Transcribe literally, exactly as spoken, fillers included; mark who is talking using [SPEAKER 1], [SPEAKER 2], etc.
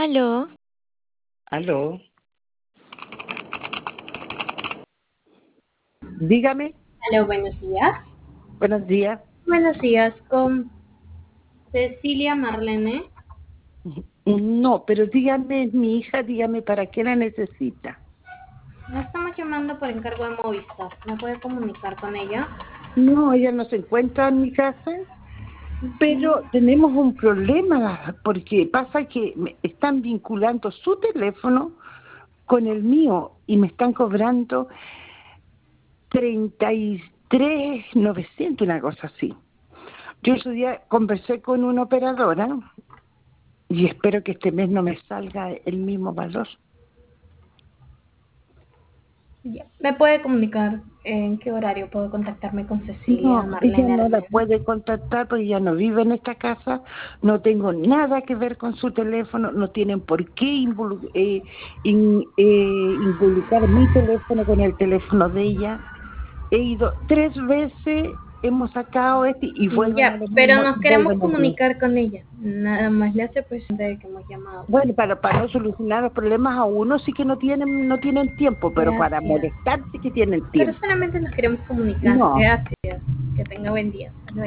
[SPEAKER 1] Aló.
[SPEAKER 2] Aló. Dígame.
[SPEAKER 3] Aló, buenos días.
[SPEAKER 2] Buenos días.
[SPEAKER 3] Buenos días, con Cecilia Marlene.
[SPEAKER 2] No, pero dígame, mi hija, dígame para qué la necesita.
[SPEAKER 3] La estamos llamando por encargo de Movistar. ¿Me puede comunicar con ella?
[SPEAKER 2] No, ella no se encuentra en mi casa, pero tenemos un problema, porque pasa que me están vinculando su teléfono con el mío y me están cobrando treinta y tres mil novecientos, una cosa así. Yo ese día conversé con una operadora y espero que este mes no me salga el mismo valor.
[SPEAKER 3] Ya. ¿Me puede comunicar en qué horario puedo contactarme con Cecilia
[SPEAKER 2] No, ella
[SPEAKER 3] Marlene
[SPEAKER 2] no la
[SPEAKER 3] Herrera?
[SPEAKER 2] puede contactar porque ella no vive en esta casa, no tengo nada que ver con su teléfono, no tienen por qué involu- eh, in- eh, involucrar mi teléfono con el teléfono de ella. He ido tres veces, hemos sacado este y vuelven a
[SPEAKER 3] Ya,
[SPEAKER 2] lo
[SPEAKER 3] pero
[SPEAKER 2] mismo
[SPEAKER 3] nos
[SPEAKER 2] y
[SPEAKER 3] queremos
[SPEAKER 2] vuelven a lo mismo.
[SPEAKER 3] comunicar con ella. Nada más le hace presente de que hemos llamado.
[SPEAKER 2] Bueno, para, para no solucionar los problemas a uno sí que no tienen no tienen tiempo, pero para
[SPEAKER 3] Gracias.
[SPEAKER 2] molestar sí que tienen
[SPEAKER 3] Pero
[SPEAKER 2] tiempo.
[SPEAKER 3] solamente nos queremos comunicar.
[SPEAKER 2] No.
[SPEAKER 3] Gracias. Que tenga buen día. Hasta luego.